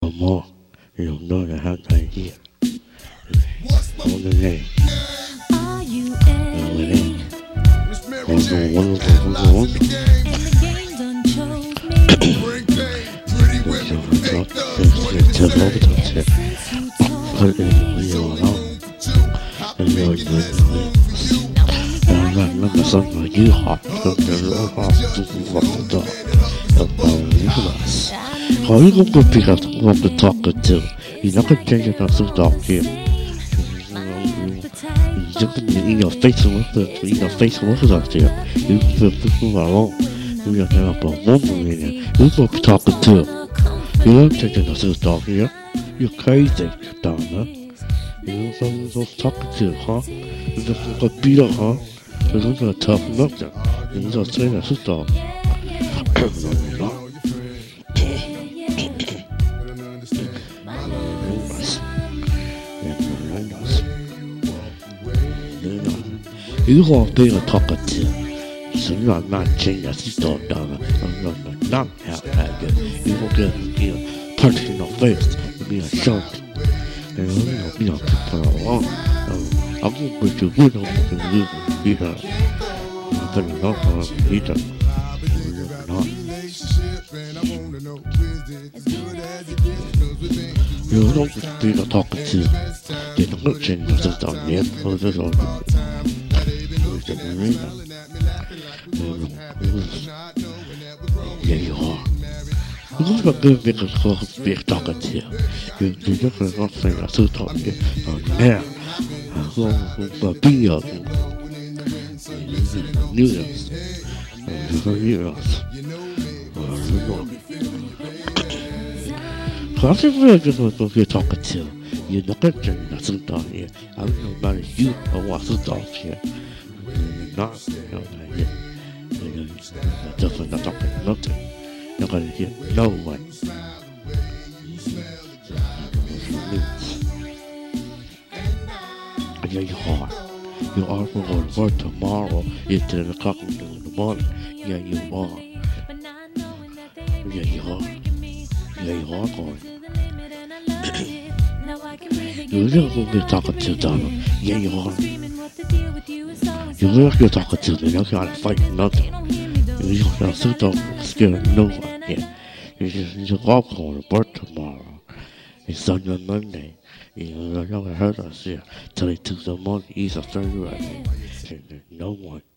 more. You don't know the how to hear. On the name. Are you Within. in? Wonderful. And the game done chose me. Since you told Put it in the alone. And you're remember something like you hot. How you gonna go pick up what the talker to? You're not gonna change it up to talk here. You can in your face with us here. You feel people alone. You don't have a woman in here. Who's gonna be talking to? You don't take it to talk here. You're crazy, Donna. You know who's talking to, huh? You're just gonna beat up, huh? You're gonna toughen up there. You're gonna say that's his dog. No, you're not. You want to talk to so you are not changing as you don't know. Not how that good. You will get punched in the face. You'll be a shark. And you'll be a people along. I'm going to put you good on the either. You better not on either. You don't be the talking to. You don't change the system yet. Yeah, you are. You don't have to make a call to be talking to you. You just not saying I still talk to you. Now, I'm be up. New Year's. So I think we're just going to be talking to you. You're not going to change the system here. I don't know about you or what's the dog here. Not, you know, definitely not talking nothing. You're gonna hear no one. Yeah, you are. You are going to work tomorrow. It's 10 o'clock in the morning. Yeah, you are. Yeah, you are. Yeah, you are going. You're going to be talking to Donna. Yeah, you are. You're not talking to me. You're not fighting nothing. You're not scared of no one. Yeah. You're all going to work tomorrow. It's on your Monday. You're not going to hurt us here till they took the money. He's a third right. No one.